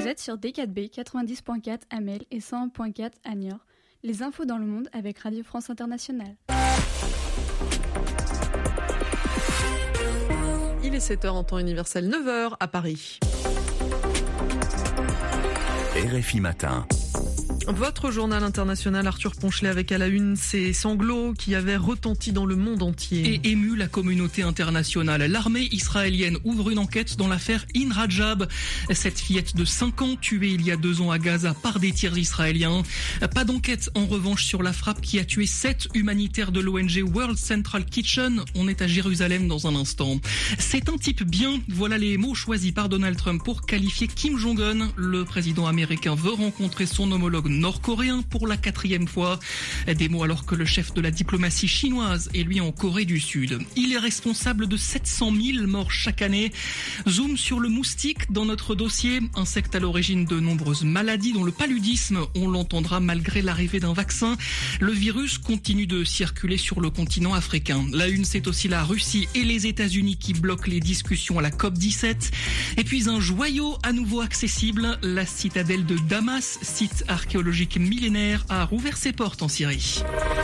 êtes sur D4B 90.4 à Mel et 101.4 à Niort. Les infos dans le monde avec Radio France Internationale. Il est 7h en temps universel, 9h à Paris. RFI Matin. Votre journal international, Arthur Ponchelet, avec à la une ces sanglots qui avaient retenti dans le monde entier. Et ému la communauté internationale. L'armée israélienne ouvre une enquête dans l'affaire In Rajab. Cette fillette de 5 ans tuée il y a 2 ans à Gaza par des tirs israéliens. Pas d'enquête en revanche sur la frappe qui a tué 7 humanitaires de l'ONG World Central Kitchen. On est à Jérusalem dans un instant. C'est un type bien. Voilà les mots choisis par Donald Trump pour qualifier Kim Jong-un. Le président américain veut rencontrer son homologue nord-coréen pour la 4e fois. Des mots alors que le chef de la diplomatie chinoise est lui en Corée du Sud. Il est responsable de 700 000 morts chaque année. Zoom sur le moustique dans notre dossier. Insecte à l'origine de nombreuses maladies dont le paludisme. On l'entendra malgré l'arrivée d'un vaccin. Le virus continue de circuler sur le continent africain. La une, c'est aussi la Russie et les États-Unis qui bloquent les discussions à la COP17. Et puis un joyau à nouveau accessible. La citadelle de Damas, site archéologique millénaire, a rouvert ses portes en Syrie.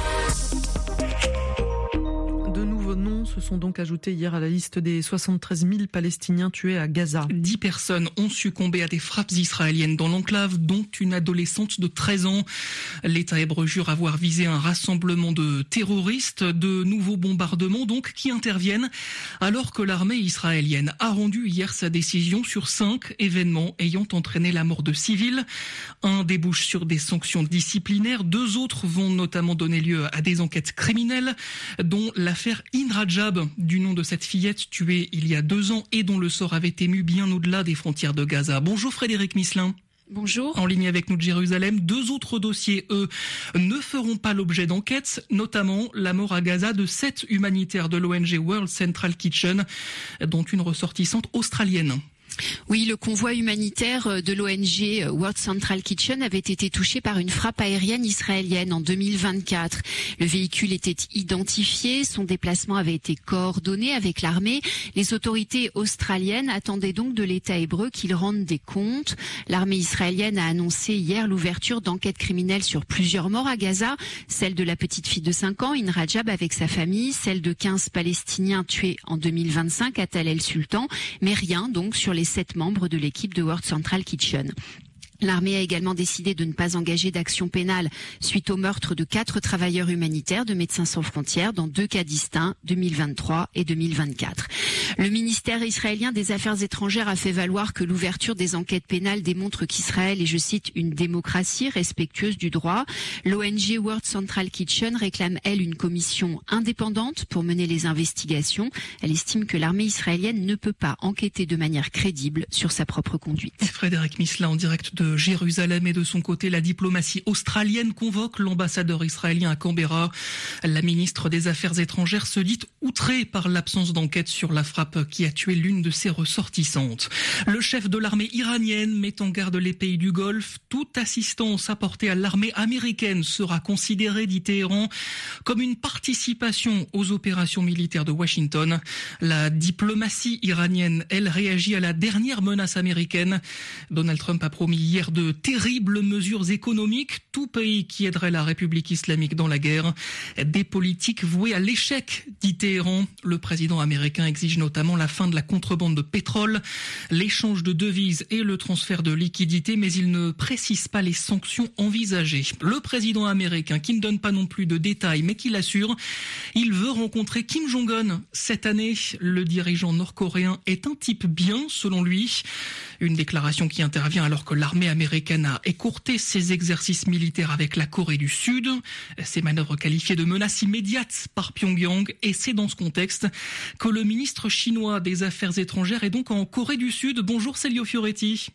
De nouveaux noms se sont donc ajoutés hier à la liste des 73 000 Palestiniens tués à Gaza. 10 personnes ont succombé à des frappes israéliennes dans l'enclave, dont une adolescente de 13 ans. L'État hébreu jure avoir visé un rassemblement de terroristes. De nouveaux bombardements donc qui interviennent alors que l'armée israélienne a rendu hier sa décision sur 5 événements ayant entraîné la mort de civils. Un débouche sur des sanctions disciplinaires. 2 autres vont notamment donner lieu à des enquêtes criminelles, dont l'affaire In Rajab, du nom de cette fillette tuée il y a 2 ans et dont le sort avait ému bien au-delà des frontières de Gaza. Bonjour Frédéric Misselin. Bonjour. En ligne avec nous de Jérusalem, 2 autres dossiers, eux, ne feront pas l'objet d'enquêtes, notamment la mort à Gaza de 7 humanitaires de l'ONG World Central Kitchen, dont une ressortissante australienne. Oui, le convoi humanitaire de l'ONG World Central Kitchen avait été touché par une frappe aérienne israélienne en 2024. Le véhicule était identifié, son déplacement avait été coordonné avec l'armée. Les autorités australiennes attendaient donc de l'État hébreu qu'il rende des comptes. L'armée israélienne a annoncé hier l'ouverture d'enquêtes criminelles sur plusieurs morts à Gaza, celle de la petite fille de 5 ans, In Rajab, avec sa famille, celle de 15 Palestiniens tués en 2025 à Tal el-Sultan, mais rien donc sur les 7 membres de l'équipe de World Central Kitchen. L'armée a également décidé de ne pas engager d'action pénale suite au meurtre de 4 travailleurs humanitaires de Médecins sans frontières dans 2 cas distincts, 2023 et 2024. Le ministère israélien des Affaires étrangères a fait valoir que l'ouverture des enquêtes pénales démontre qu'Israël est, je cite, une démocratie respectueuse du droit. L'ONG World Central Kitchen réclame, elle, une commission indépendante pour mener les investigations. Elle estime que l'armée israélienne ne peut pas enquêter de manière crédible sur sa propre conduite. Frédéric Misselin en direct de Jérusalem, et de son côté, la diplomatie australienne convoque l'ambassadeur israélien à Canberra. La ministre des Affaires étrangères se dit outrée par l'absence d'enquête sur la frappe qui a tué l'une de ses ressortissantes. Le chef de l'armée iranienne met en garde les pays du Golfe. Toute assistance apportée à l'armée américaine sera considérée, dit Téhéran, comme une participation aux opérations militaires de Washington. La diplomatie iranienne, elle, réagit à la dernière menace américaine. Donald Trump a promis hier de terribles mesures économiques, tout pays qui aiderait la République islamique dans la guerre. Des politiques vouées à l'échec, dit Téhéran. Le président américain exige notamment la fin de la contrebande de pétrole, l'échange de devises et le transfert de liquidités, mais il ne précise pas les sanctions envisagées. Le président américain, qui ne donne pas non plus de détails, mais qui l'assure, il veut rencontrer Kim Jong-un cette année. Le dirigeant nord-coréen est un type bien, selon lui. Une déclaration qui intervient alors que l'armée américaine a écourté ses exercices militaires avec la Corée du Sud. Ces manœuvres qualifiées de menaces immédiates par Pyongyang. Et c'est dans ce contexte que le ministre chinois des Affaires étrangères est donc en Corée du Sud. Bonjour Célio Fioretti.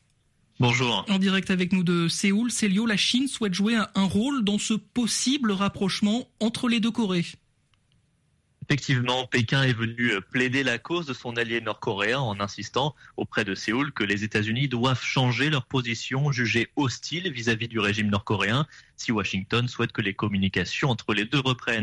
Bonjour. En direct avec nous de Séoul, Célio, la Chine souhaite jouer un rôle dans ce possible rapprochement entre les 2 Corées. Effectivement, Pékin est venu plaider la cause de son allié nord-coréen en insistant auprès de Séoul que les États-Unis doivent changer leur position jugée hostile vis-à-vis du régime nord-coréen si Washington souhaite que les communications entre les deux reprennent.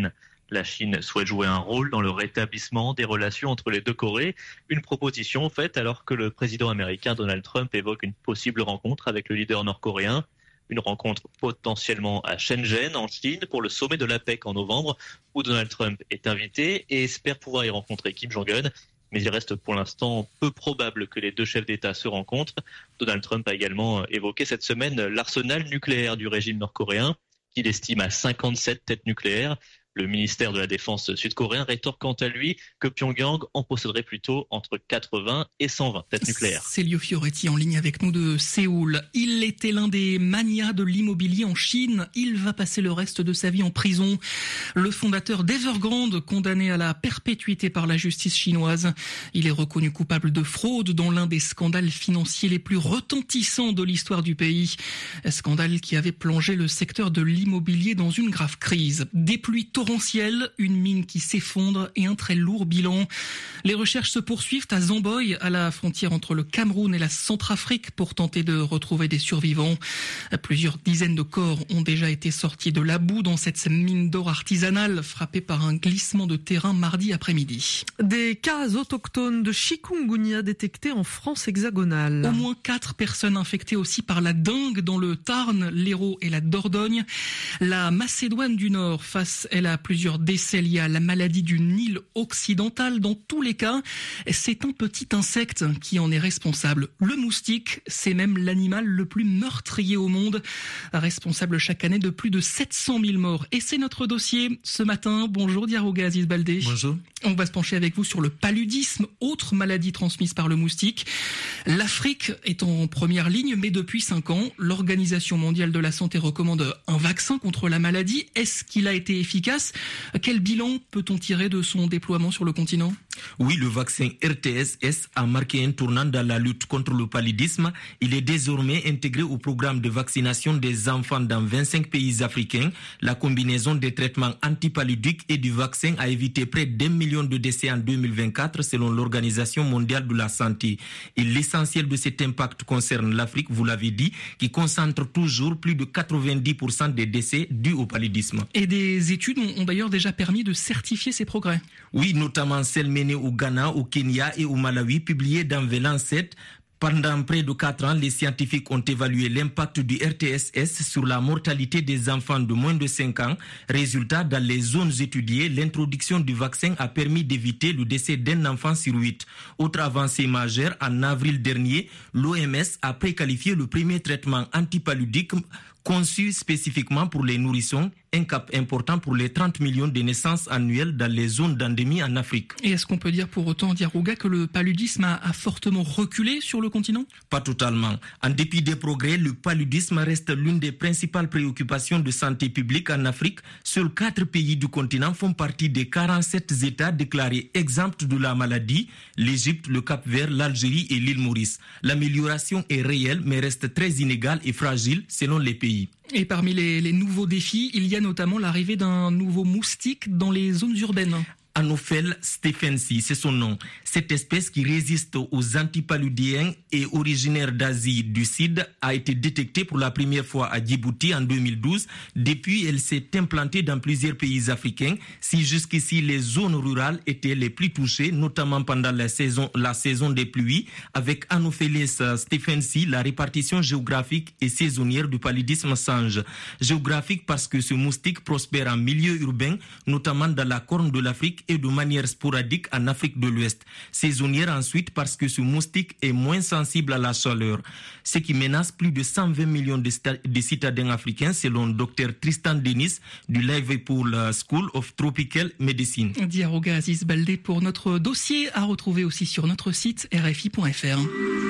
La Chine souhaite jouer un rôle dans le rétablissement des relations entre les deux Corées. Une proposition faite alors que le président américain Donald Trump évoque une possible rencontre avec le leader nord-coréen. Une rencontre potentiellement à Shenzhen, en Chine, pour le sommet de l'APEC en novembre, où Donald Trump est invité et espère pouvoir y rencontrer Kim Jong-un. Mais il reste pour l'instant peu probable que les deux chefs d'État se rencontrent. Donald Trump a également évoqué cette semaine l'arsenal nucléaire du régime nord-coréen, qu'il estime à 57 têtes nucléaires. Le ministère de la Défense sud-coréen rétorque quant à lui que Pyongyang en posséderait plutôt entre 80 et 120 têtes nucléaires. Célio Fioretti en ligne avec nous de Séoul. Il était l'un des magnats de l'immobilier en Chine. Il va passer le reste de sa vie en prison. Le fondateur d'Evergrande, condamné à la perpétuité par la justice chinoise. Il est reconnu coupable de fraude dans l'un des scandales financiers les plus retentissants de l'histoire du pays. Scandale qui avait plongé le secteur de l'immobilier dans une grave crise. Des pluies torrentielles, une mine qui s'effondre et un très lourd bilan. Les recherches se poursuivent à Zamboy, à la frontière entre le Cameroun et la Centrafrique, pour tenter de retrouver des survivants. Plusieurs dizaines de corps ont déjà été sortis de la boue dans cette mine d'or artisanale frappée par un glissement de terrain mardi après-midi. Des cas autochtones de chikungunya détectés en France hexagonale. Au moins 4 personnes infectées aussi par la dengue dans le Tarn, l'Hérault et la Dordogne. La Macédoine du Nord face, elle, à plusieurs décès liés à la maladie du Nil occidental. Dans tous les cas, c'est un petit insecte qui en est responsable. Le moustique, c'est même l'animal le plus meurtrier au monde, responsable chaque année de plus de 700 000 morts. Et c'est notre dossier ce matin. Bonjour Diarouga Aziz Baldé. Bonjour. On va se pencher avec vous sur le paludisme, autre maladie transmise par le moustique. L'Afrique est en première ligne, mais depuis 5 ans, l'Organisation mondiale de la santé recommande un vaccin contre la maladie. Est-ce qu'il a été efficace ? Quel bilan peut-on tirer de son déploiement sur le continent ? Oui, le vaccin RTSS a marqué un tournant dans la lutte contre le paludisme. Il est désormais intégré au programme de vaccination des enfants dans 25 pays africains. La combinaison des traitements antipaludiques et du vaccin a évité près d'1 million de décès en 2024 selon l'Organisation mondiale de la santé. Et l'essentiel de cet impact concerne l'Afrique, vous l'avez dit, qui concentre toujours plus de 90% des décès dus au paludisme. Et des études ont d'ailleurs déjà permis de certifier ces progrès. Oui, notamment celles menées au Ghana, au Kenya et au Malawi, publiées dans The Lancet. Pendant près de 4 ans, les scientifiques ont évalué l'impact du RTSS sur la mortalité des enfants de moins de 5 ans. Résultat, dans les zones étudiées, l'introduction du vaccin a permis d'éviter le décès d'un enfant sur 8. Autre avancée majeure, en avril dernier, l'OMS a préqualifié le premier traitement antipaludique conçu spécifiquement pour les nourrissons, un cap important pour les 30 millions de naissances annuelles dans les zones d'endémie en Afrique. Et est-ce qu'on peut dire pour autant, Diarouga, que le paludisme a fortement reculé sur le continent ? Pas totalement. En dépit des progrès, le paludisme reste l'une des principales préoccupations de santé publique en Afrique. Seuls 4 pays du continent font partie des 47 États déclarés exempts de la maladie: l'Égypte, le Cap-Vert, l'Algérie et l'île Maurice. L'amélioration est réelle mais reste très inégale et fragile selon les pays. Et parmi les nouveaux défis, il y a notamment l'arrivée d'un nouveau moustique dans les zones urbaines. Anopheles stephensi, c'est son nom. Cette espèce qui résiste aux antipaludiens et originaire d'Asie du Sud a été détectée pour la première fois à Djibouti en 2012. Depuis, elle s'est implantée dans plusieurs pays africains. Si jusqu'ici les zones rurales étaient les plus touchées, notamment pendant la saison des pluies, avec Anopheles stephensi, la répartition géographique et saisonnière du paludisme change. Géographique parce que ce moustique prospère en milieu urbain, notamment dans la Corne de l'Afrique et de manière sporadique en Afrique de l'Ouest. Saisonnière ensuite parce que ce moustique est moins sensible à la chaleur, ce qui menace plus de 120 millions de citadins africains selon Dr Tristan Dennis du Liverpool School of Tropical Medicine. Diarouga Aziz Baldé pour notre dossier, à retrouver aussi sur notre site rfi.fr.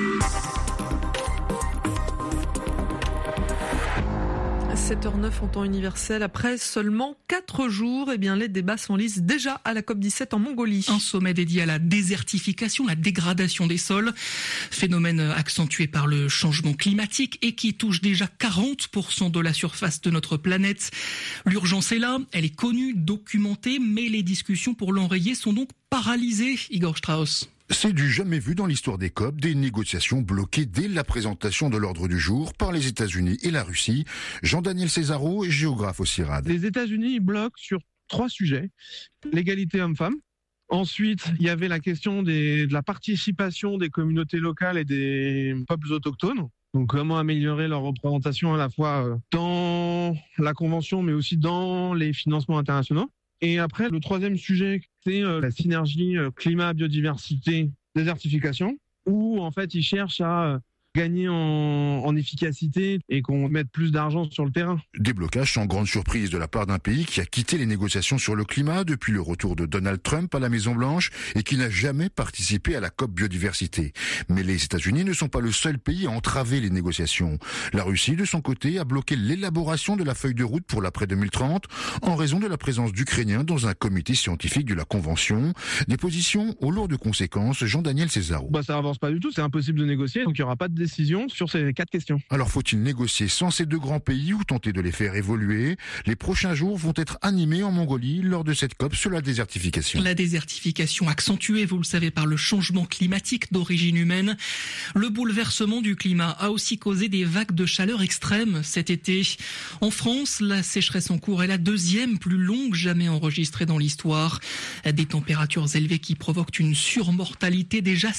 7h09 en temps universel. Après seulement 4 jours, les débats s'enlisent déjà à la COP17 en Mongolie. Un sommet dédié à la désertification, la dégradation des sols. Phénomène accentué par le changement climatique et qui touche déjà 40% de la surface de notre planète. L'urgence est là, elle est connue, documentée, mais les discussions pour l'enrayer sont donc paralysées, Igor Strauss. C'est du jamais vu dans l'histoire des COP, des négociations bloquées dès la présentation de l'ordre du jour par les États-Unis et la Russie. Jean-Daniel Césaro, géographe au CIRAD. Les États-Unis bloquent sur 3 sujets. L'égalité homme-femme. Ensuite, il y avait la question de la participation des communautés locales et des peuples autochtones. Donc, comment améliorer leur représentation à la fois dans la Convention, mais aussi dans les financements internationaux. Et après, le 3e sujet, c'est la synergie climat-biodiversité, désertification, où en fait, ils cherchent à gagner en efficacité et qu'on mette plus d'argent sur le terrain. Déblocage sans grande surprise de la part d'un pays qui a quitté les négociations sur le climat depuis le retour de Donald Trump à la Maison-Blanche et qui n'a jamais participé à la COP biodiversité. Mais les États-Unis ne sont pas le seul pays à entraver les négociations. La Russie, de son côté, a bloqué l'élaboration de la feuille de route pour l'après 2030 en raison de la présence d'Ukrainiens dans un comité scientifique de la Convention. Des positions aux lourdes conséquences. Jean-Daniel Césaro. Ça avance pas du tout, c'est impossible de négocier, donc il n'y aura pas de décision sur ces 4 questions. Alors faut-il négocier sans ces 2 grands pays ou tenter de les faire évoluer? Les prochains jours vont être animés en Mongolie lors de cette COP sur la désertification. La désertification accentuée, vous le savez, par le changement climatique d'origine humaine. Le bouleversement du climat a aussi causé des vagues de chaleur extrêmes cet été. En France, la sécheresse en cours est la 2e plus longue jamais enregistrée dans l'histoire. Des températures élevées qui provoquent une surmortalité, déjà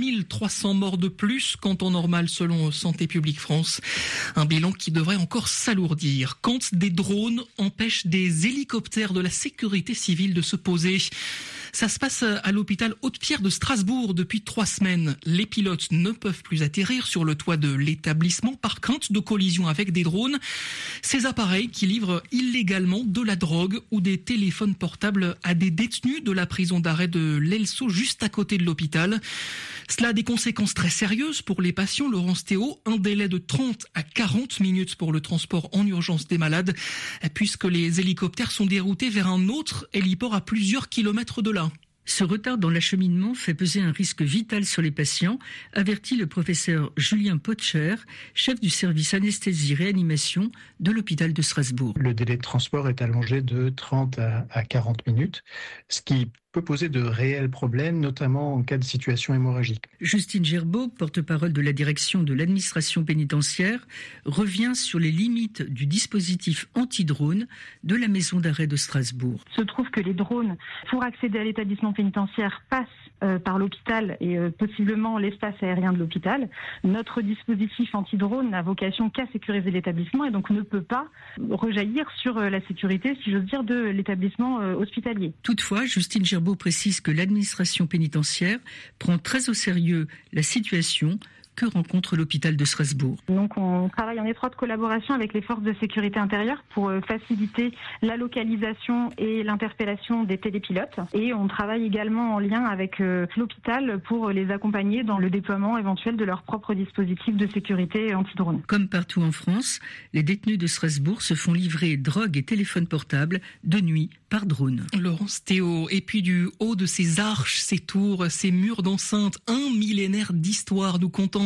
7300 morts de plus qu'en temps normal selon Santé publique France. Un bilan qui devrait encore s'alourdir quand des drones empêchent des hélicoptères de la sécurité civile de se poser. Ça se passe à l'hôpital Haute-Pierre de Strasbourg depuis 3 semaines. Les pilotes ne peuvent plus atterrir sur le toit de l'établissement par crainte de collision avec des drones. Ces appareils qui livrent illégalement de la drogue ou des téléphones portables à des détenus de la prison d'arrêt de l'Elso juste à côté de l'hôpital. Cela a des conséquences très sérieuses pour les patients. Laurence Théo, un délai de 30 à 40 minutes pour le transport en urgence des malades, puisque les hélicoptères sont déroutés vers un autre héliport à plusieurs kilomètres de là. Ce retard dans l'acheminement fait peser un risque vital sur les patients, avertit le professeur Julien Potcher, chef du service anesthésie-réanimation de l'hôpital de Strasbourg. Le délai de transport est allongé de 30 à 40 minutes, ce qui peut poser de réels problèmes, notamment en cas de situation hémorragique. Justine Gerbeau, porte-parole de la direction de l'administration pénitentiaire, revient sur les limites du dispositif anti-drone de la maison d'arrêt de Strasbourg. Il se trouve que les drones, pour accéder à l'établissement pénitentiaire, passent par l'hôpital et possiblement l'espace aérien de l'hôpital. Notre dispositif anti-drone n'a vocation qu'à sécuriser l'établissement et donc ne peut pas rejaillir sur la sécurité, si j'ose dire, de l'établissement hospitalier. Toutefois, Justine Gerbeau précise que l'administration pénitentiaire prend très au sérieux la situation que rencontre l'hôpital de Strasbourg. Donc on travaille en étroite collaboration avec les forces de sécurité intérieure pour faciliter la localisation et l'interpellation des télépilotes. Et on travaille également en lien avec l'hôpital pour les accompagner dans le déploiement éventuel de leur propre dispositif de sécurité anti-drone. Comme partout en France, les détenus de Strasbourg se font livrer drogue et téléphones portables de nuit par drone. Laurence Théo, et puis du haut de ces arches, ces tours, ces murs d'enceinte, un millénaire d'histoire nous contemple.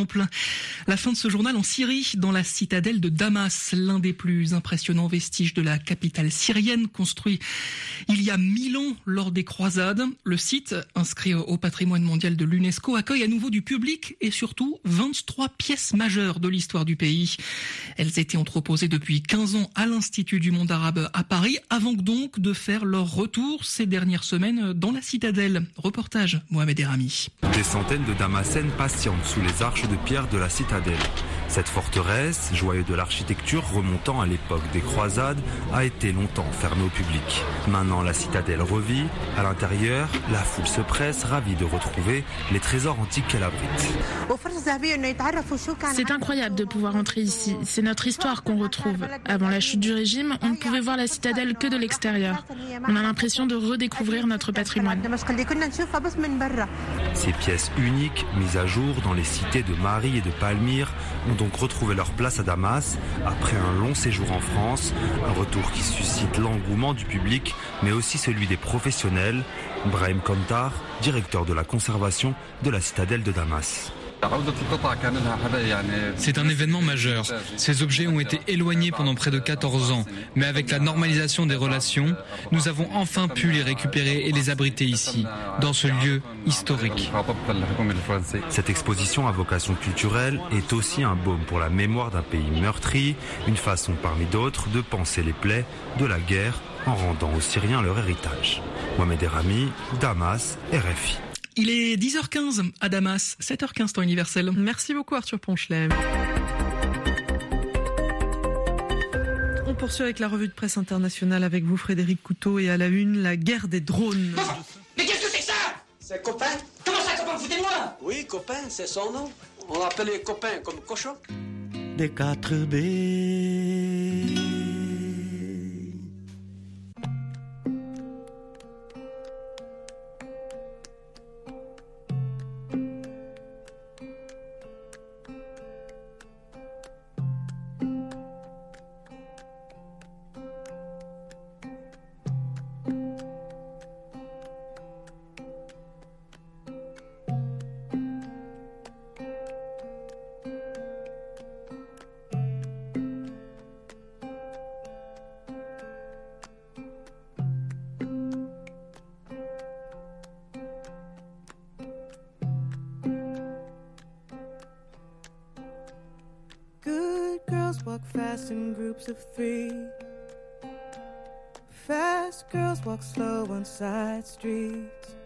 La fin de ce journal en Syrie, dans la citadelle de Damas, l'un des plus impressionnants vestiges de la capitale syrienne, construit il y a 1000 ans lors des croisades. Le site, inscrit au patrimoine mondial de l'UNESCO, accueille à nouveau du public et surtout 23 pièces majeures de l'histoire du pays. Elles étaient entreposées depuis 15 ans à l'Institut du monde arabe à Paris, avant donc de faire leur retour ces dernières semaines dans la citadelle. Reportage Mohamed Erami. Des centaines de Damascènes patientent sous les arches de pierre de la citadelle. Cette forteresse, joyau de l'architecture remontant à l'époque des croisades, a été longtemps fermée au public. Maintenant, la citadelle revit. À l'intérieur, la foule se presse, ravie de retrouver les trésors antiques qu'elle abrite. C'est incroyable de pouvoir entrer ici. C'est notre histoire qu'on retrouve. Avant la chute du régime, on ne pouvait voir la citadelle que de l'extérieur. On a l'impression de redécouvrir notre patrimoine. Ces pièces uniques, mises à jour dans les cités de Mari et de Palmyre, ont donc retrouvé leur place à Damas après un long séjour en France, un retour qui suscite l'engouement du public mais aussi celui des professionnels. Brahim Komtar, directeur de la conservation de la citadelle de Damas. C'est un événement majeur. Ces objets ont été éloignés pendant près de 14 ans, mais avec la normalisation des relations, nous avons enfin pu les récupérer et les abriter ici, dans ce lieu historique. Cette exposition à vocation culturelle est aussi un baume pour la mémoire d'un pays meurtri, une façon parmi d'autres de panser les plaies de la guerre en rendant aux Syriens leur héritage. Mohamed Errami, Damas, RFI. Il est 10h15 à Damas, 7h15 temps universel. Merci beaucoup Arthur Ponchelet. On poursuit avec la revue de presse internationale avec vous Frédéric Couteau et à la une, la guerre des drones. Mais qu'est-ce que c'est que ça? C'est copain. Comment ça copain? Foutez-moi. Oui, copain, c'est son nom. On l'appelle les copains comme cochon. Des 4B. walk fast in groups of three. Fast girls walk slow on side streets.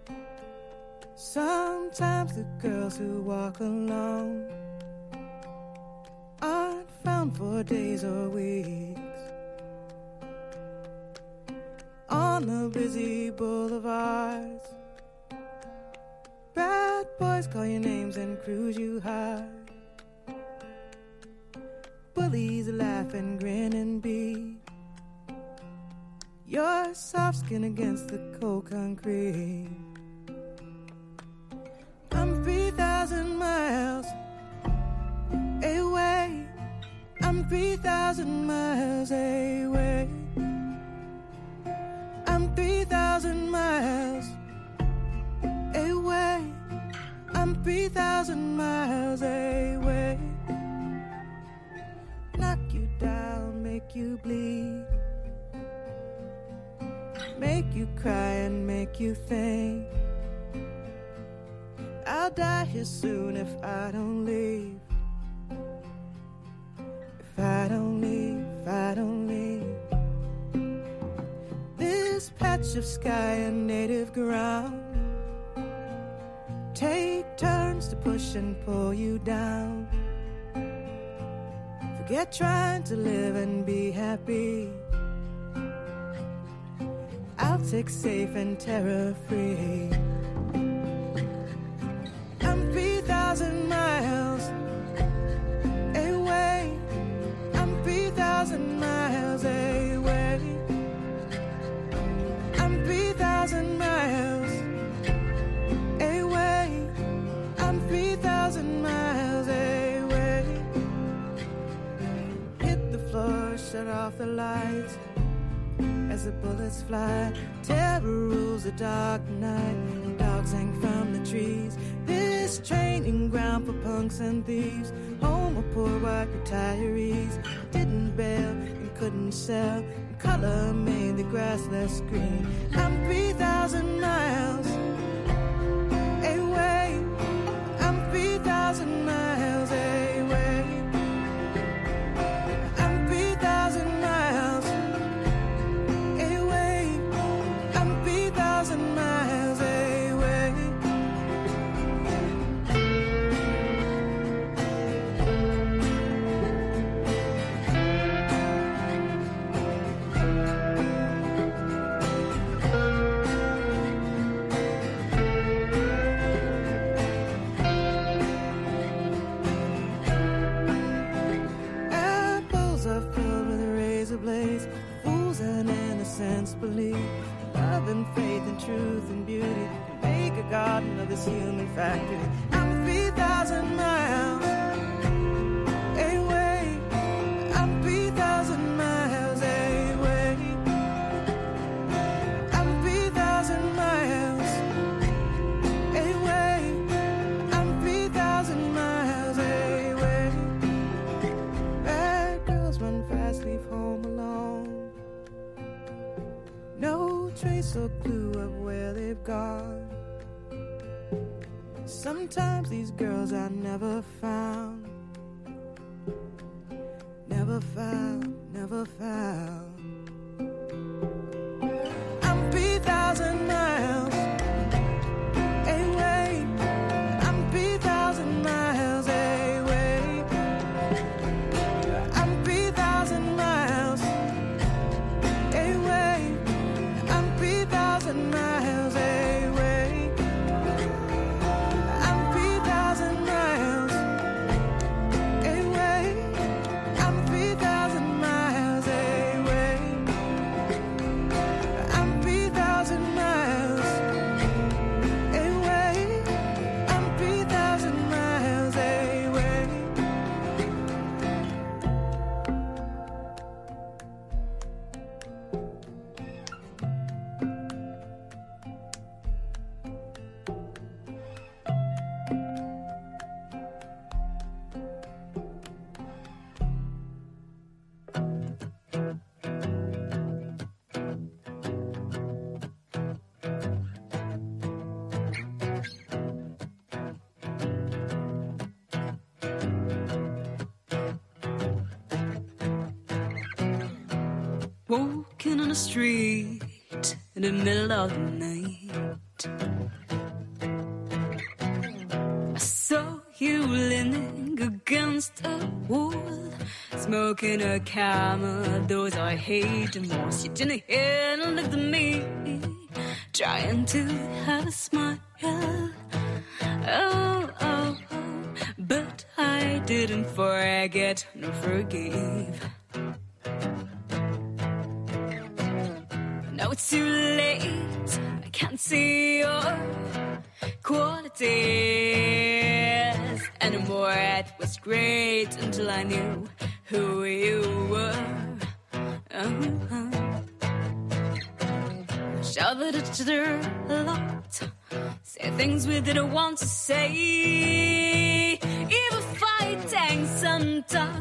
Sometimes the girls who walk alone aren't found for days or weeks. On the busy boulevards, bad boys call your names and cruise you hard. Bullies laugh and grin and beat your soft skin against the cold concrete. I'm 3,000 miles away. I'm 3,000 miles away. I'm 3,000 miles away. I'm 3,000 miles away. Knock you down, make you bleed, make you cry and make you think. I'll die here soon if I don't leave. If I don't leave, if I don't leave. This patch of sky and native ground take turns to push and pull you down. Forget trying to live and be happy. I'll take safe and terror-free. I'm 3,000 miles away. I'm 3,000 miles away. I'm 3,000 miles away. I'm 3,000 miles away. Hit the floor, shut off the lights as the bullets fly. Terror rules the dark night. Dogs hang from the trees. This training ground for punks and thieves. Home of poor white retirees. Didn't bail and couldn't sell. And color made the grass less green. I'm 3,000 miles away. I'm 3,000 miles away. I'm 3,000 miles away. I'm 3,000 miles away. Apples are filled with razor blades. Fools and innocents believe love and faith and truth and beauty can make a garden of this human factory. I'm 3,000 miles away. I'm 3,000 miles away. I'm 3,000 miles away. I'm 3,000 miles away. Bad girls run fast, leave home alone. No trace or clue of where they've gone. Sometimes these girls are never found. Never found, never found. Walking on the street in the middle of the night, I saw you leaning against a wall, smoking a camel, those I hate the most. You didn't hear and looked at me, trying to have a smile. Oh, oh, oh, but I didn't forget nor forgive. Now it's too late, I can't see your qualities anymore. It was great until I knew who you were. Shout at each other a lot, say things we didn't want to say, even fighting sometimes.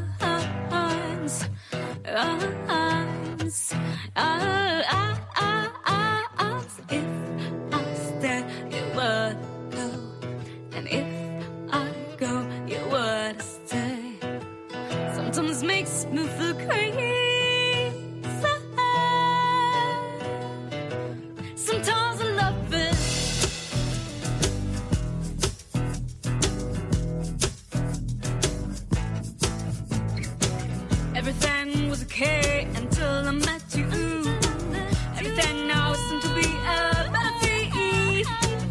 If I stay, you would go, and if I go, you would stay. Sometimes makes me feel crazy. Sometimes I love it. Everything was okay until I met you. Everything now seemed to be a melody.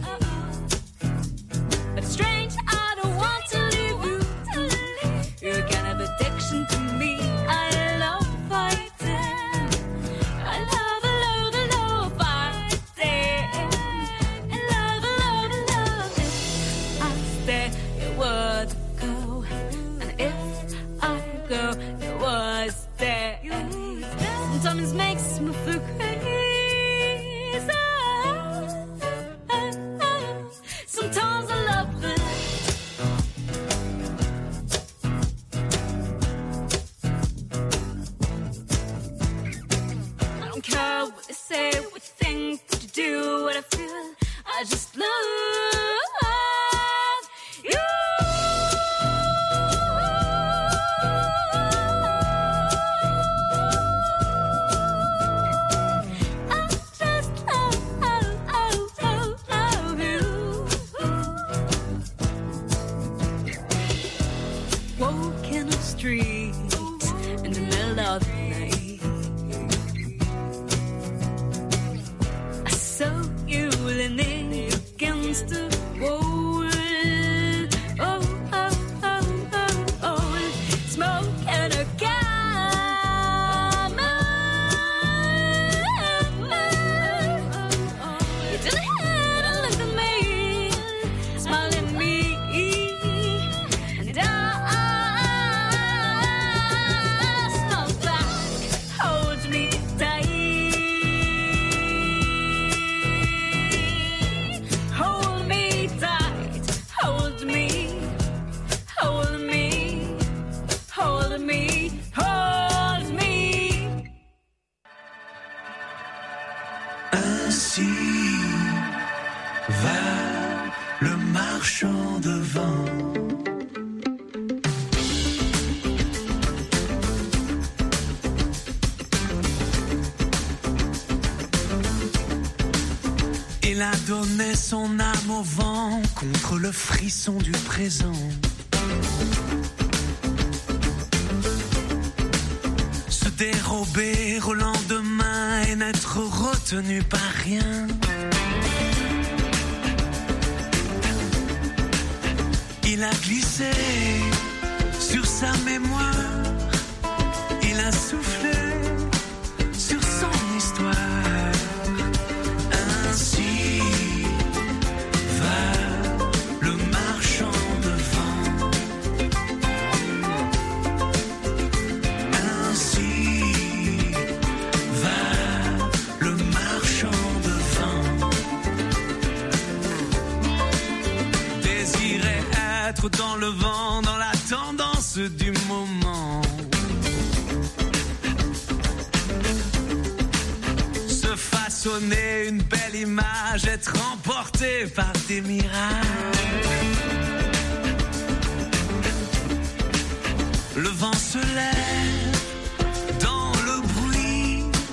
But it's strange, I don't want to leave you. You're kind of addiction to me. I love fighting. I love fighting. I love it. I stay, it would go. And if I go, it would stay. Sometimes it makes me feel crazy. Sometimes I love it. I don't care what they say, what you think, what you do, what I feel. I just love you. Walking the street in the middle of the night, I saw you leaning against the wall. Oh, oh, oh, oh, oh, smoking a camel. You didn't hear to look at me, smiling at me. Ainsi va le marchand de vin. Il a donné son âme au vent contre le frisson du présent. Se dérober au lendemain et n'être retenu par rien. Il a glissé sur sa mémoire, il a soufflé sur son histoire. Ainsi va le marchand de vin. Ainsi va le marchand de vin. Désirer être dans le vent, dans la tendance du moment. Se façonner une belle image, être emporté par des miracles. Le vent se lève dans le bruit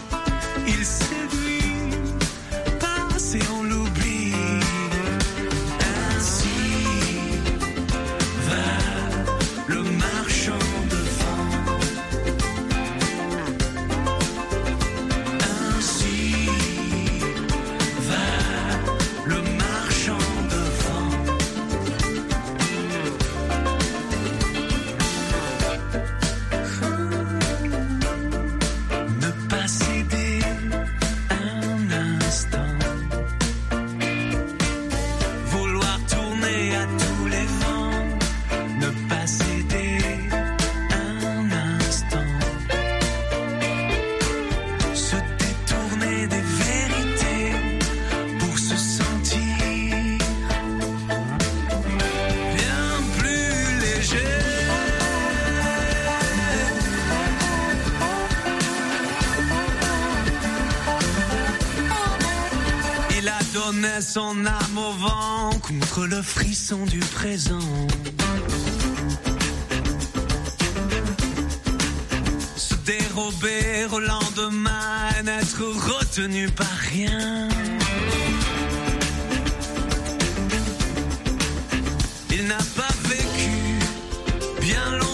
donnait son âme au vent contre le frisson du présent. Se dérober au lendemain, n'être retenu par rien. Il n'a pas vécu bien longtemps.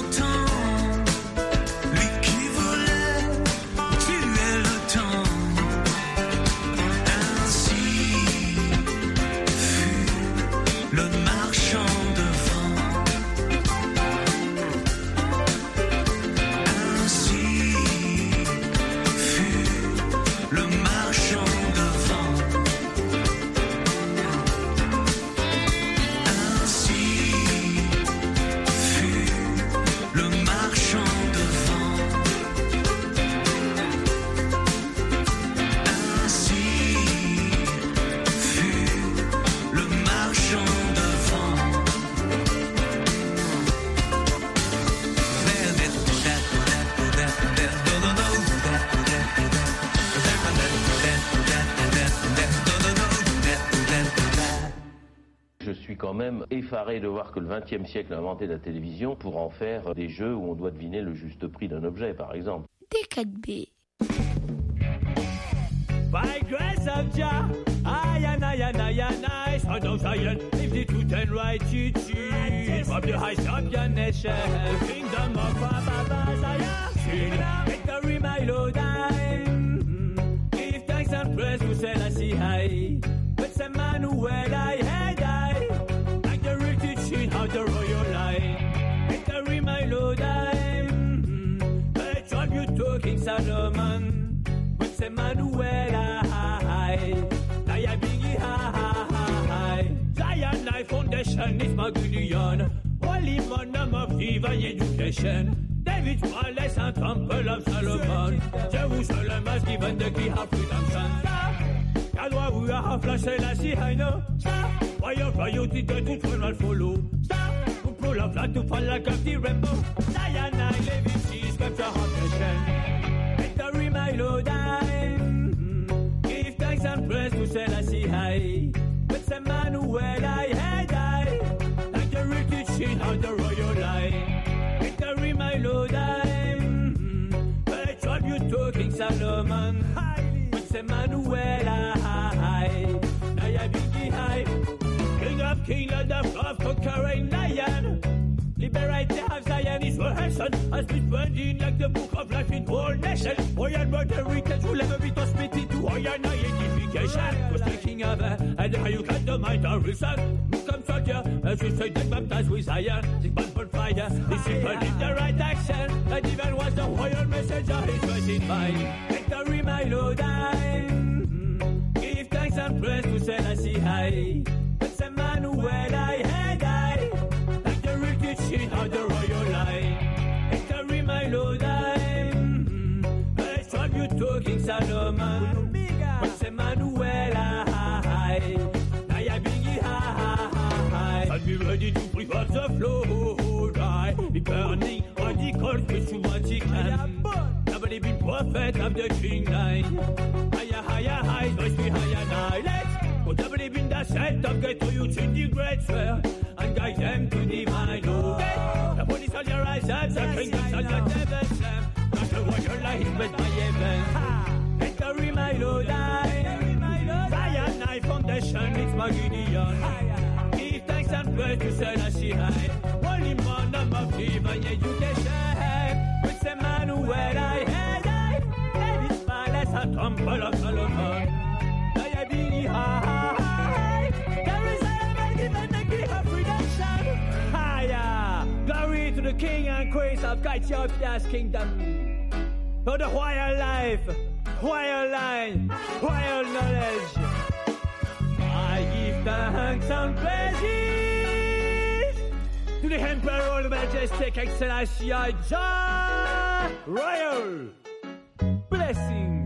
Effaré de voir que le XXe siècle a inventé la télévision pour en faire des jeux où on doit deviner le juste prix d'un objet, par exemple. D4B. By grace of Jah, I and I, son of Zion, live the truth and righteousness from the heights of your nation, the kingdom of Baba Zion, victory, my Lord, give thanks and praise to Selassie High, but Emmanuel, I had how the royal line, victory, my Lord, I tribute to King Solomon, with Emmanuel, I biggie high, Zion, I foundation is my Gideon, holy monarch of divine education, David's palace and temple of Solomon, Jerusalem has given the key of redemption. God, why we are flashing, I see, I know. Why your royalty don't turn and follow? Who pull up flat to fall like a the rainbow? Zion, I live in sea, scripture of nation. Victory, my Lord, give thanks and praise to Selassie High. But Emmanuel, I had like the real teaching of the royal line. Victory, my Lord, pay tribute to King Solomon. But Emmanuel, I biggie high. King of King, Lord of conquering lion. Liberator of Zion is for her son. Has been burning like the book of life in all nations. Oyan murder heritage will ever be transmitted to Oyan identification. Was the king of her, and how you cut the might of reason. Come soldier, as we say, that baptized with Zion. This man for fire, this people in the right action. And even was the royal messenger, his voice in mind. Victory, my Lord, give thanks and praise to Selassie High. It's Emmanuel, I had like the real teaching of the royal line. Victory, my Lord, pay tribute to King Solomon. It's Emmanuel, I biggie high. And be ready to prepare the flow, right? Be burning on the cold fish to what he can. Nobody been prophet of the king line. Higher, must be higher now. Let's go double in the set of get to you in the great fair and guide them to divine love. The police on your eyes, the kingdoms on your heavens. Not the royal life, but my heaven. Victory, my Lord, Zion, I foundation, it's my Gideon. Give thanks and praise to Selassie High. Holy monarch of divine education. With Emmanuel, I had David's palace and temple of Solomon. I biggie high. There is a given the key of redemption. Higher. Glory to the King and Queen of Ethiopia's kingdom. For the royal life, royal line, royal knowledge. I give thanks and praises to the Emperor, the majestic Excellency Jah Royal. Blessing.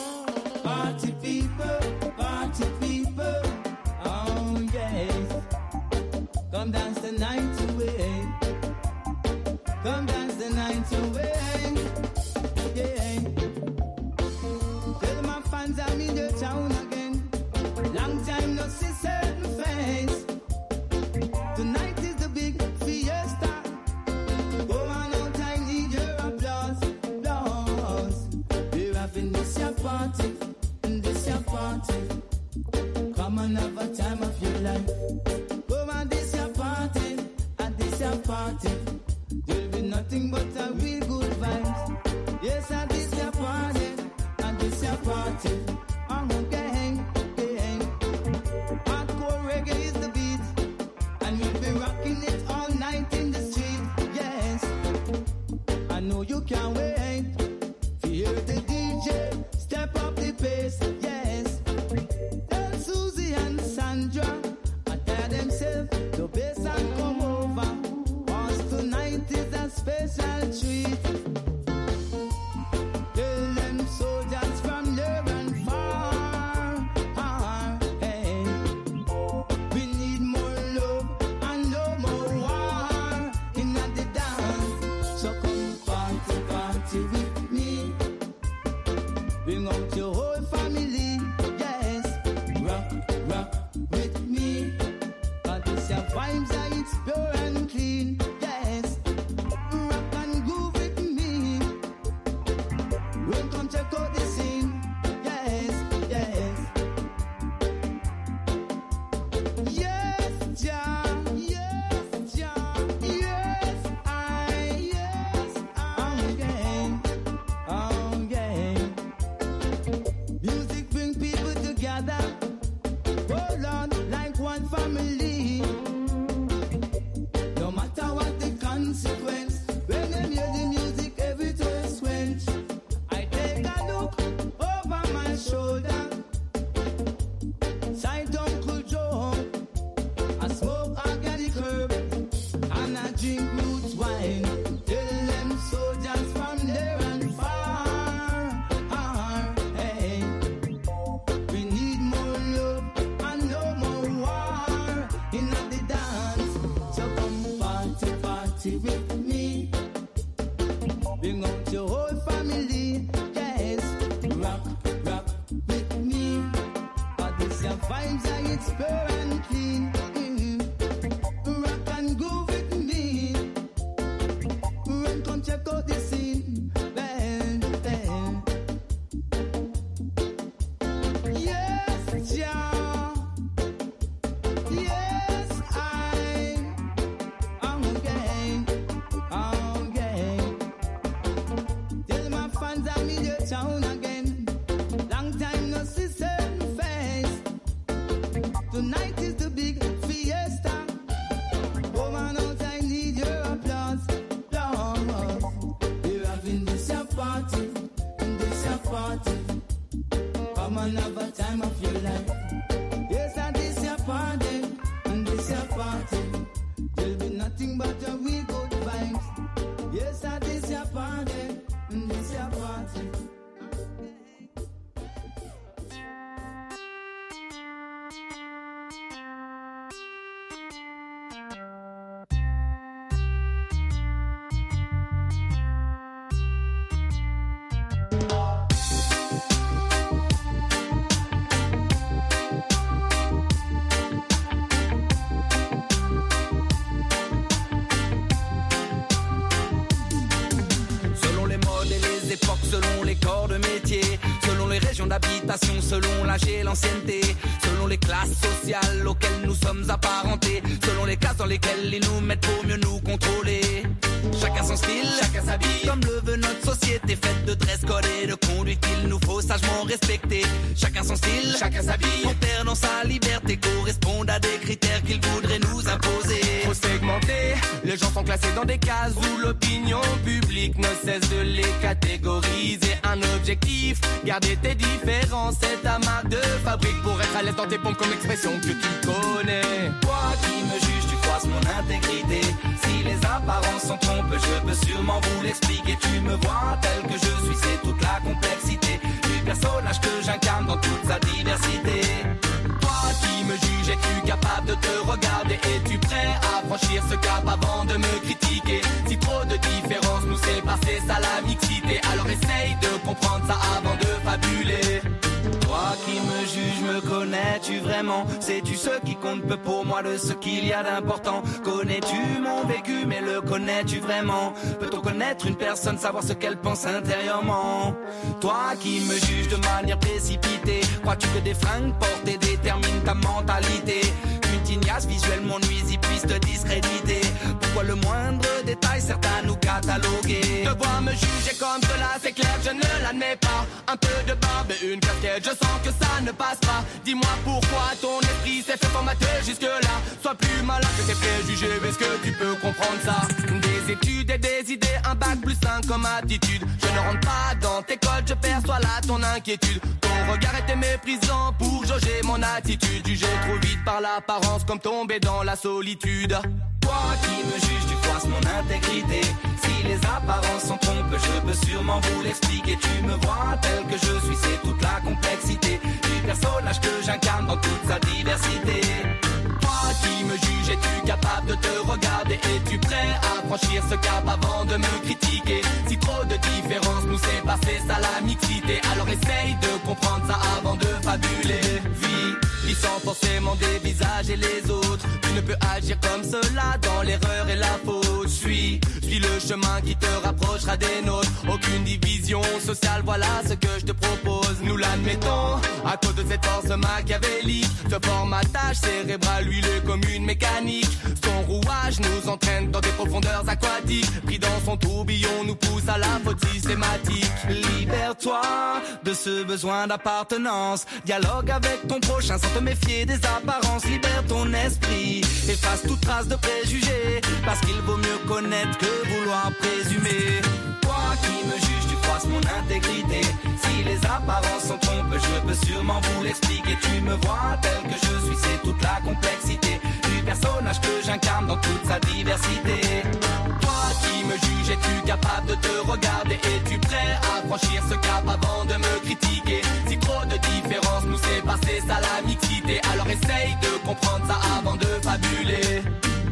Party people, oh yes. the night away. Come dance the night away. Yeah. Tell my fans I'm in the town again. Long time no see certain face. Tonight is the big fiesta. Go on out, I need your applause. Applause. We're having this your party. This your party. Come on, have a time of your life. Go on, this your party. And this your party. There'll be nothing but a real good vibes. Yes, and this your party. And this your party. I'm gang, gang. Hardcore reggae is the beat. And we'll be rocking it all night in the street. Yes. I know you can't wait. Hear the DJ. Step up the pace. Yes. Tell Susie and Sandra. I tell themselves the bass and come over. Cause tonight is a special treat. Tell them soldiers from near and far. Hey. We need more love and no more war in the dance. So come party, party with me. Bring out your whole family. Yes. Rock, rock with me. Cause this your vibes are it's pure and clean. Yes. Rock and groove with me. Welcome, check out the scene. Yes, yes. Yes, Jah. Yes, Jah. Yes, I'm game. I'm game. Music bring people together. Hold on like one family. No matter what the consequence. When they hear the music, every twist went. I take a look over my shoulder. Side Uncle Joe. I smoke organic herb. And I drink roots wine. Tell them soldiers from there and far. Hey. We need more love and no more war in the dance. So come party, party with me. Bring out your whole family. Yes. Rock, rock with me. Cause this your vibes are it's pure and clean. Rock and groove with me. Run, come check out the scene. Bang, bang. Yes, Jah. Yes, I'm game. I'm game. Tell my fans I'm in your town again. Long time no see certain face. Tonight is the big fiesta. Go on out, I need your applause. Applause. We're having this your party. And this your party. Come on, have a time of your life. Yes, and this your party. And this your party. There'll be nothing but a real good vibes. Yes, and this your party. And this your party. Selon les modes et les époques, selon les corps de métier, selon les régions d'habitation, selon l'âge et l'ancienneté, selon les classes sociales auxquelles nous sommes apparentés, selon les cases dans lesquelles ils nous mettent pour mieux nous contrôler. Chacun son style, chacun s'habille comme le veut notre société, faite de dress code et de conduite qu'il nous faut sagement respecter. Chacun son style, chacun s'habille en perdant sa liberté, correspondent à des critères qu'ils voudraient nous imposer. Faut segmenter, les gens sont classés dans des cases où l'opinion publique ne cesse de les catégoriser. Un objectif, garder tes différences, c'est ta marque de fabrique pour être à l'aise dans tes pompes comme expression que tu connais. Toi qui me juges, tu croises mon intégrité. Si les apparences sont trompes, je peux sûrement vous l'expliquer. Tu me vois tel que je suis, c'est toute la complexité du personnage que j'incarne dans toute sa diversité. Toi qui me juges es-tu capable de te regarder? Es-tu prêt à franchir ce cap avant de me critiquer? Si trop de différences nous séparent, c'est ça la mixité. Alors essaye de comprendre ça avant de fabuler. Toi qui me juges, me connais-tu vraiment? Sais-tu ce qui compte peu pour moi de ce qu'il y a d'important? Connais-tu mon vécu, mais le connais-tu vraiment? Peut-on connaître une personne, savoir ce qu'elle pense intérieurement? Toi qui me juges de manière précipitée, crois-tu que des fringues portées déterminent ta mentalité? Qu'une tignasse visuellement nuisible puisse te discréditer? Pourquoi le moindre détail sert à nous cataloguer? Te voir me juger comme cela, c'est clair, je ne l'admets pas. Un peu de barbe et une casquette, je sens que ça ne passe pas. Dis-moi pourquoi ton esprit s'est fait formater jusque-là. Sois plus malin que tes préjugés, est-ce que tu peux comprendre ça? Des études et des idées, un bac plus 5 comme attitude. Je ne rentre pas dans tes codes, je perçois là ton inquiétude. Ton regard était méprisant pour jauger mon attitude. Jugé trop vite par l'apparence comme tomber dans la solitude. Toi qui me juges, tu froisses mon intégrité. Si les apparences sont trompes, je peux sûrement vous l'expliquer. Tu me vois tel que je suis, c'est toute la complexité du personnage que j'incarne dans toute sa diversité. Toi qui me juges, es-tu capable de te regarder? Es-tu prêt à franchir ce cap avant de me critiquer? Si trop de différences nous séparent, c'est ça la mixité. Alors essaye de comprendre ça avant de fabuler. Vis sans forcément dévisager les autres. Tu ne peux agir comme cela dans l'erreur et la faute. Suis le chemin qui te rapprochera des nôtres. Aucune division sociale, voilà ce que je te propose. Nous l'admettons, à cause de cette force machiavélique. Ce formatage cérébral huilé comme une mécanique. Son rouage nous entraîne dans des profondeurs aquatiques. Pris dans son tourbillon nous pousse à la faute systématique. Libère-toi de ce besoin d'appartenance. Dialogue avec ton prochain sans te méfier des apparences. Libère ton esprit, efface toute trace de préjugés. Parce qu'il vaut mieux connaître que vouloir présumer. Toi qui me juges, tu froisses mon intégrité. Si les apparences sont trompes, je peux sûrement vous l'expliquer. Tu me vois tel que je suis, c'est toute la complexité du personnage que j'incarne dans toute sa diversité. Toi qui me juges, es-tu capable de te regarder? Es-tu prêt à franchir ce cap avant de me critiquer? Si trop de différences nous séparent, c'est ça la mixité. Alors essaye de comprendre ça avant de fabuler.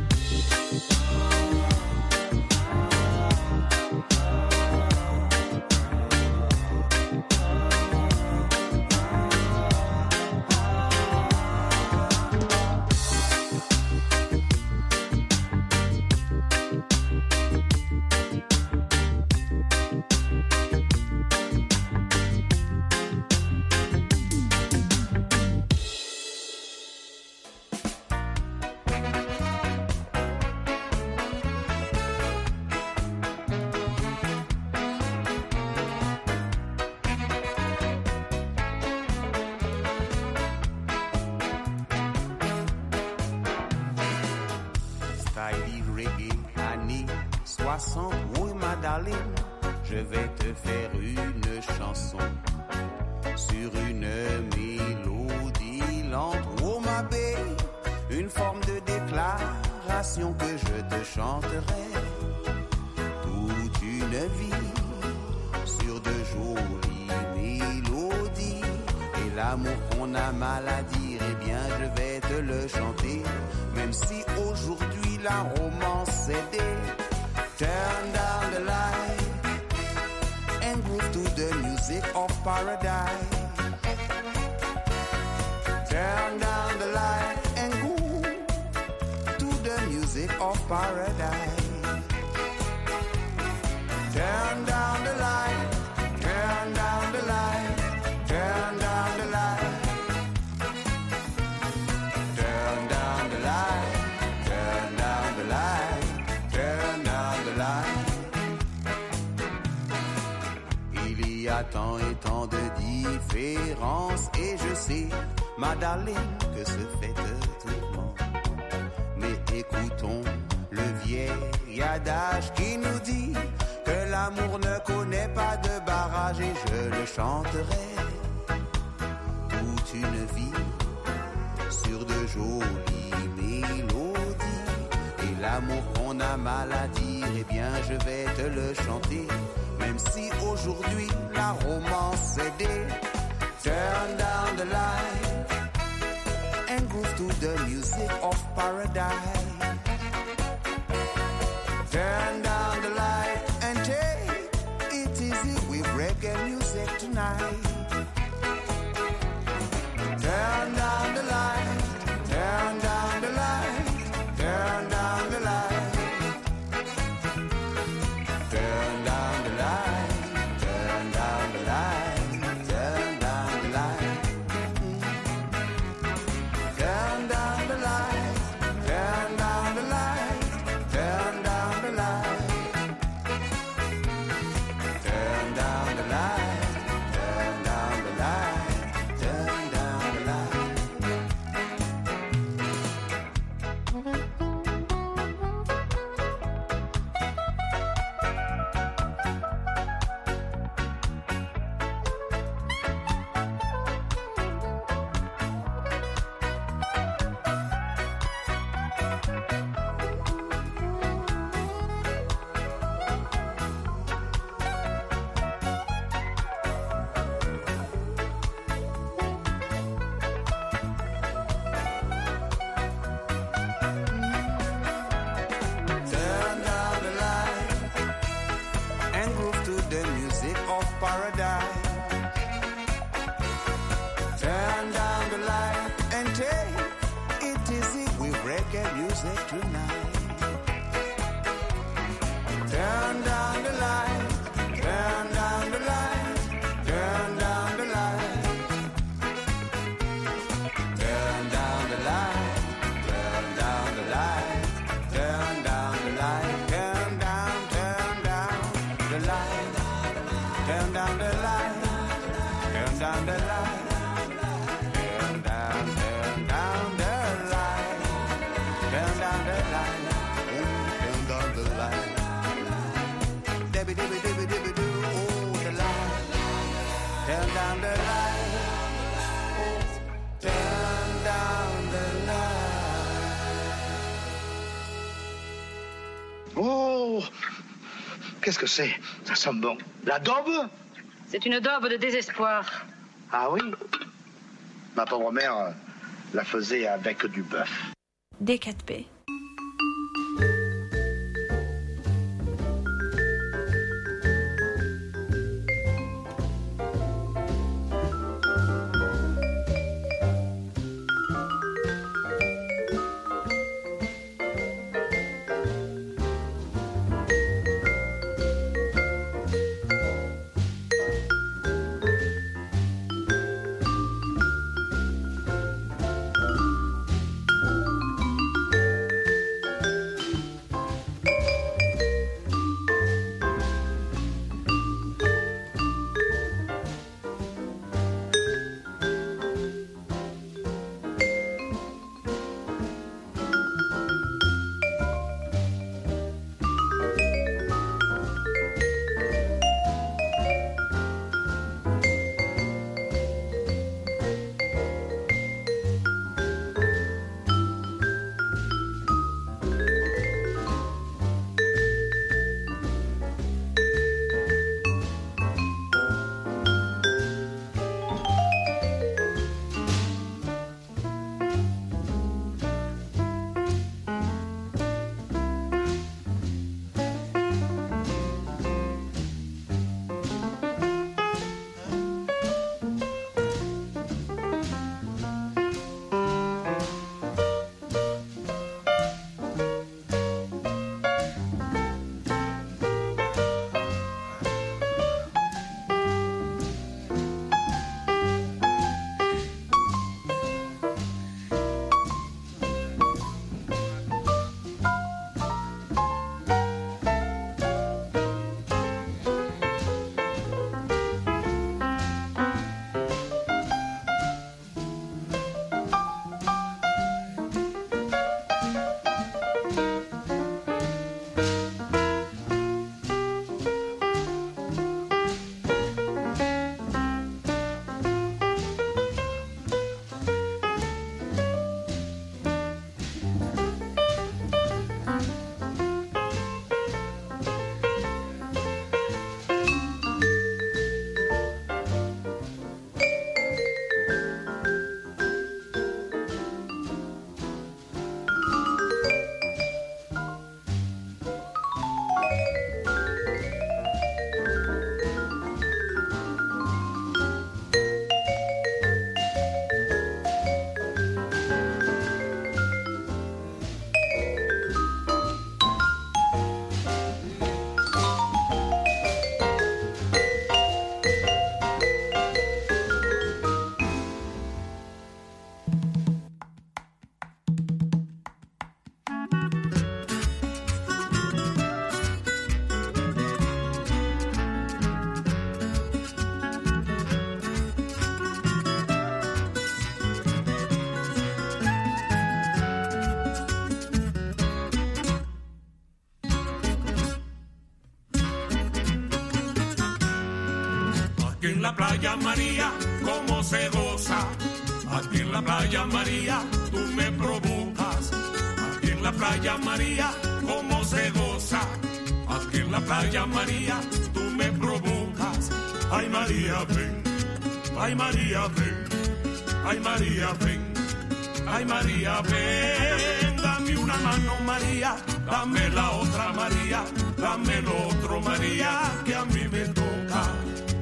Oui, ma darling, je vais te faire une chanson sur une mélodie lente. Oh, ma babe, une forme de déclaration que je te chanterai toute une vie sur de jolies mélodies. Et l'amour qu'on a mal à dire, eh bien, je vais te le chanter, même si aujourd'hui la romance est dé. Turn down the light and groove to the music of paradise. Turn down the light and groove to the music of paradise. Turn down the light, turn down the light, turn down the light. Turn down the light, turn down the light. Turn down the light. Il y a tant et tant de différences et je sais, ma darling, que ce fait te tourmente. Mais écoutons le vieil adage qui nous dit que l'amour ne connaît pas de barrage et je le chanterai toute une vie sur de jolies mélodies. Et l'amour qu'on a mal à dire, eh bien je vais te le chanter, même si aujourd'hui la romance est dé. Turn down the light and groove to the music of paradise. Turn down the light and take it easy with reggae music tonight. Turn down the light, turn down the light, turn down the light. Turn down the light, turn down the light, turn down the light. Turn down the light, turn down the light, turn down the light. Turn down the light, turn down the light, turn down the light. Turn down the light and groove to the music of paradise. Turn down the light and take it easy with reggae music tonight. Turn down the light, turn down the light, turn down the light. Turn down the light, turn down the light, turn down the light, turn down the light, turn down the light, turn down the light, turn down the light, turn down the light, turn down the light. Dibby dibby dibby dibby do, oh the light, turn down the light, oh turn down the light. Oh, qu'est-ce que c'est? Ça sent bon. La daube? C'est une daube de désespoir. Ah oui? Ma pauvre mère la faisait avec du bœuf. D4P. Aquí en la playa María, cómo se goza. Aquí en la playa María, tú me provocas. Aquí en la playa María, cómo se goza. Aquí en la playa María, tú me provocas. Ay María, ven. Ay María, ven. Ay María, ven. Ay María, ven. Dame una mano María, dame la otra María, dame el otro María, que a mí me toca.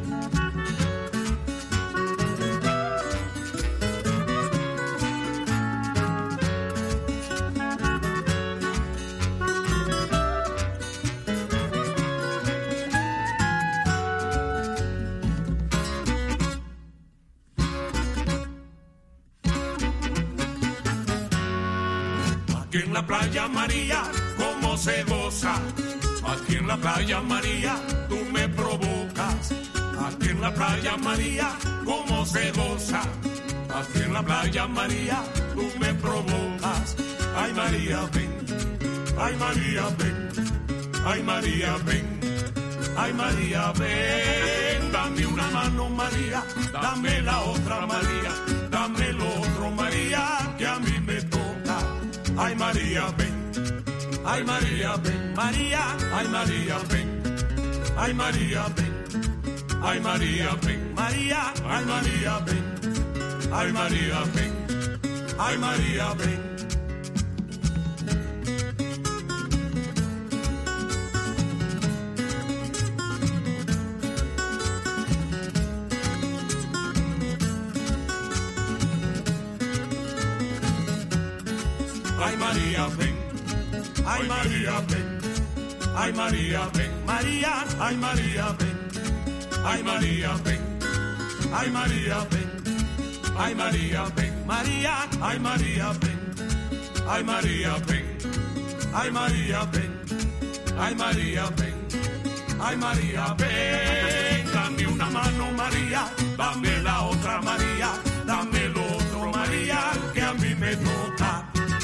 Aquí en la playa María, cómo se goza. Aquí en la playa María, tú me provocas. Aquí en la playa María, cómo se goza. Aquí en la playa María, tú me provocas. Ay María, ven. Ay María, ven. Ay María, ven. Ay María, ven. Dame una mano María, dame la otra María, dame el otro María, que a mí me toca. Ay María, ven. Ay María, ven. María, ay María, ven. Ay María, ven. Ay María, ven. María, ay María, ven. Ay María, ven. Ay María, ven. Ay María, ven. Ay María, ven. Ay María, ven. María, ay María, ven. Ay María, ven. Ay María, ven. Ay María, ven. María, ay María, ven. Ay María, ven. Ay María, ven. Ay María, ven. Ay María, ven. Dame una mano María, dame la otra María, dame el otro María, que a mí me toca.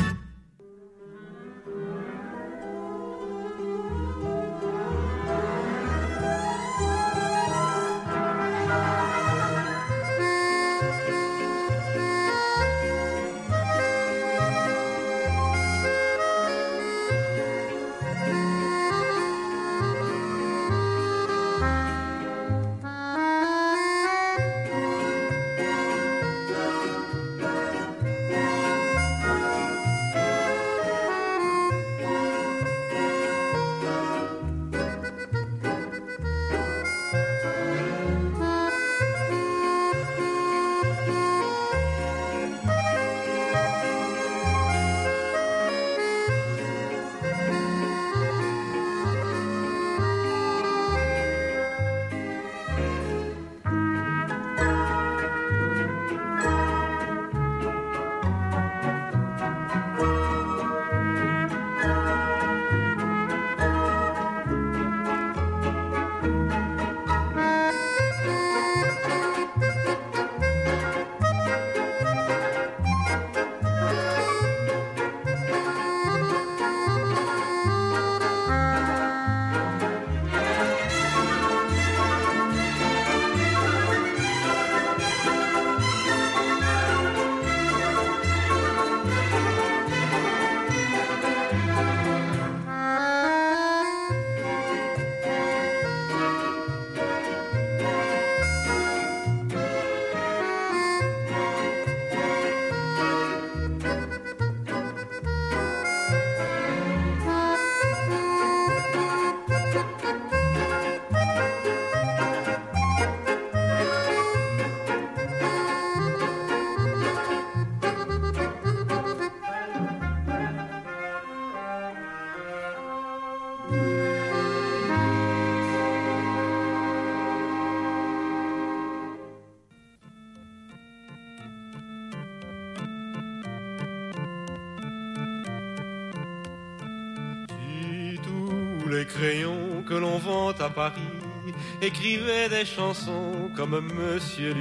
les crayons que l'on vend à Paris écrivaient des chansons comme Monsieur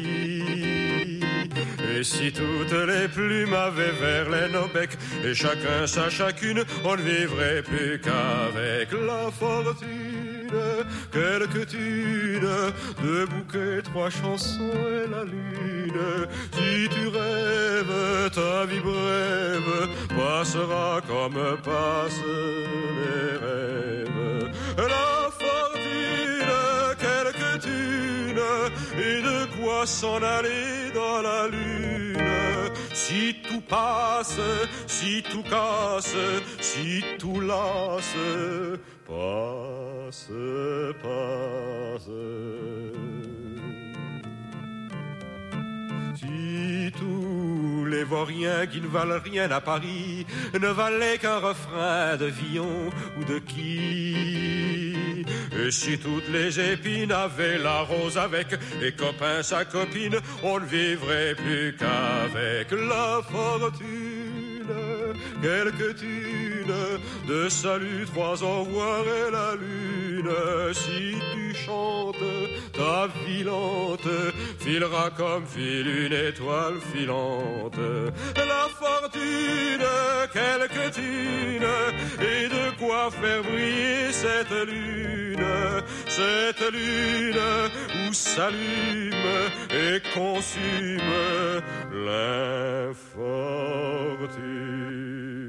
Lully. Et si toutes les plumes avaient Verlaine au bec, et chacun sa chacune, on ne vivrait plus qu'avec la fortune. quelques thunes, 2 bouquets, 3 chansons et la lune. Si tu rêves, ta vie brève passera comme passent les rêves. La fortune, quelques thunes, et de quoi s'en aller dans la lune. Si tout passe, si tout casse, si tout lasse, passe, passe. Si tous les vauriens qui ne valent rien à Paris ne valaient qu'un refrain de Villon ou de qui, et si toutes les épines avaient la rose avec et copain sa copine, on ne vivrait plus qu'avec la fortune, quelques thunes, de salut, 3 au revoir et la lune. Si tu chantes, ta vie lente filera comme file une étoile filante. La fortune, quelques thunes, et de quoi faire briller cette lune où s'allume et consume l'infortune.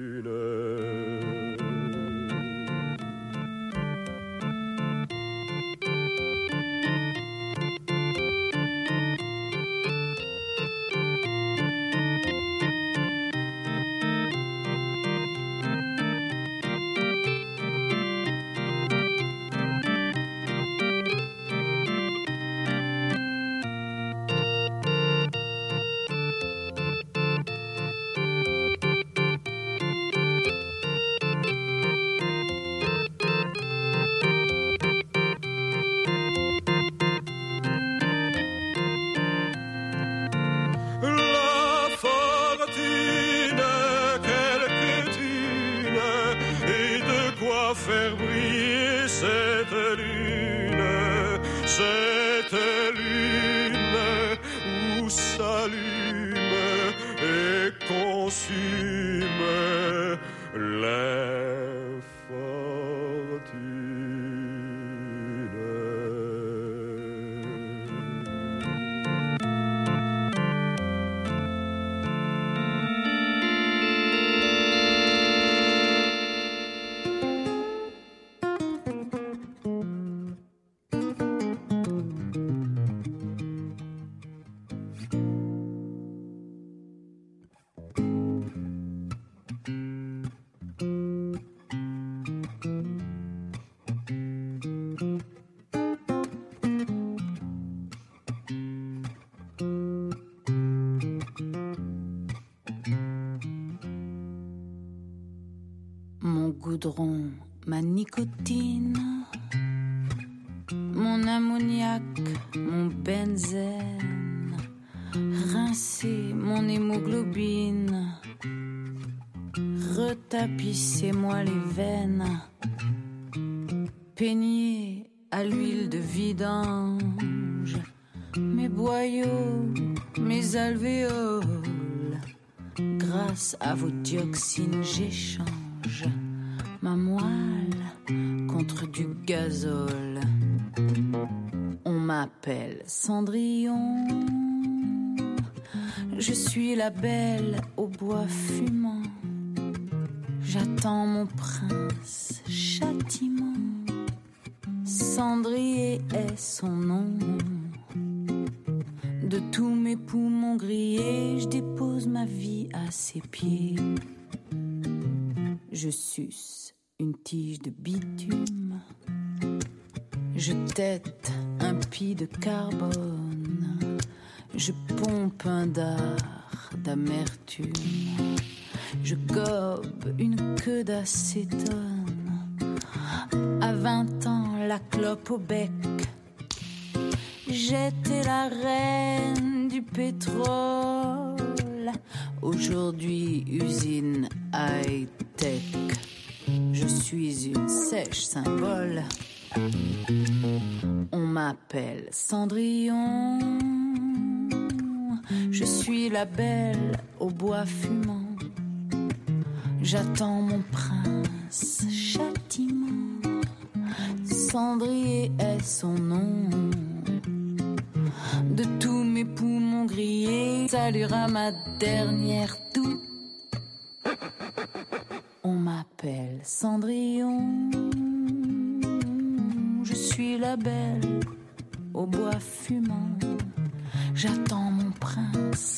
Faire briller cette lune où s'allume et consume goudron, ma nicotine, mon ammoniac, mon benzène, rincer mon hémoglobine, retapissez-moi les veines, peignez à l'huile de vidange mes boyaux, mes alvéoles, grâce à vos dioxines j'échange ma moelle contre du gazole. On m'appelle Cendrillon, je suis la belle au bois fumant, j'attends mon prince châtiment, Cendrier est son nom. De tous mes poumons grillés, je dépose ma vie à ses pieds. Je suce une tige de bitume, je tète un pis de carbone, je pompe un dard d'amertume, je gobe une queue d'acétone. À 20 ans, la clope au bec, j'étais la reine du pétrole. Aujourd'hui, usine high-tech. Je suis une sèche symbole. On m'appelle Cendrillon. Je suis la belle au bois fumant. J'attends mon prince châtiment. cendrier est son nom. De tous mes poumons grillés, saluera ma dernière toux. On m'appelle Cendrillon. Je suis la belle au bois fumant. J'attends mon prince.